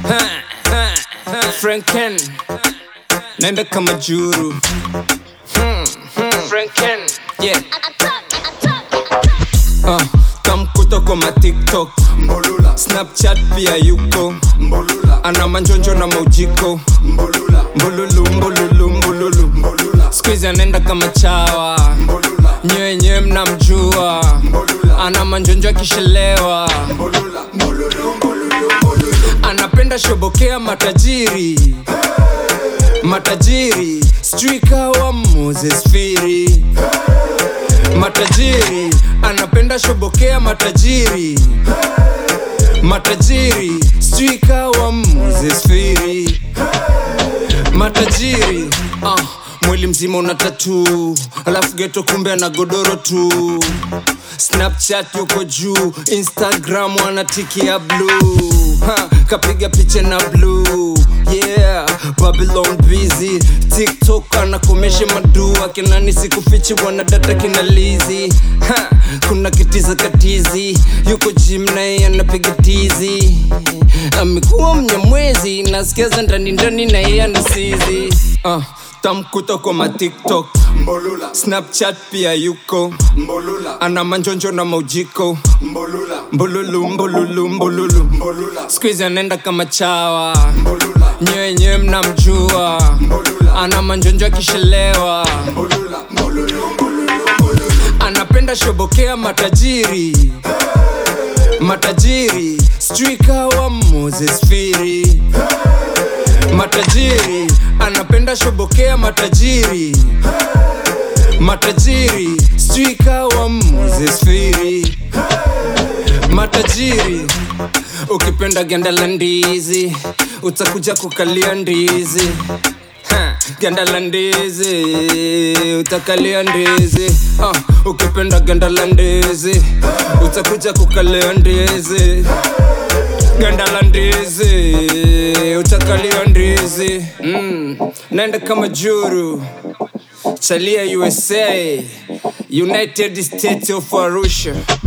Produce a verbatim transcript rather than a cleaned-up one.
Franken nenda kama juru. Franken yeah. Uh, kamkuto kwa ma TikTok Mbolula. Snapchat pia yuko Mbolula. Ana manjonjo na maujiko Mbolula. Mbolulu mbolulu mbolulu Mbolula. Squeeze anenda kama chawa Mbolula. Nyewe nyewe mnamjua Mbolula. Ana manjonjo akishelewa Mbolula. Mbolulu mbolulu mbolulu. Anapenda shobokea matajiri hey. Matajiri Strika wa Moses Firi hey. Matajiri anapenda shobokea matajiri hey. Matajiri Strika wa Moses Firi hey. Matajiri uh, mwili mzima una tattoo, alafu geto kumbe na godoro tu. Snapchat yuko juu, Instagram wanatiki ya blue ha, kapiga picha na blue. Yeah, Babylon busy. TikTok anakomeshe madu akinani sikufichi wana data kina lizi ha, kuna kitiza katizi. Yuko gym na yeye anapiga tizi. Amekuwa mnyamwezi, nasikia za ndani ndani na yeye anasizi. uh, Tamkuta kwa ma TikTok Mbolula. Snapchat pia yuko Mbolula. Ana manjonjo na maujiko Mbolula. Mbolulu mbolulu mbolulu Mbolula. Squeeze anenda kama chawa Mbolula. Nyewe nyewe mnamjua Mbolula. Ana manjonjo akishelewa Mbolula. Mbolulu mbolulu mbolulu. Anapenda shobokea matajiri hey. Matajiri Strika wa Moses Firi hey. Matajiri anapenda shobokea matajiri hey. Matajiri Strika wa Moses Firi hey. Matajiri ukipenda ganda la ndizi utakuja kukalia ndizi ha, ganda la ndizi utakalia ndizi uh, ukipenda ganda la ndizi utakuja kukalia ndizi ganda la ndizi utakalia ndizi mm. Nenda kama juru Chalia U S A United States of Arusha.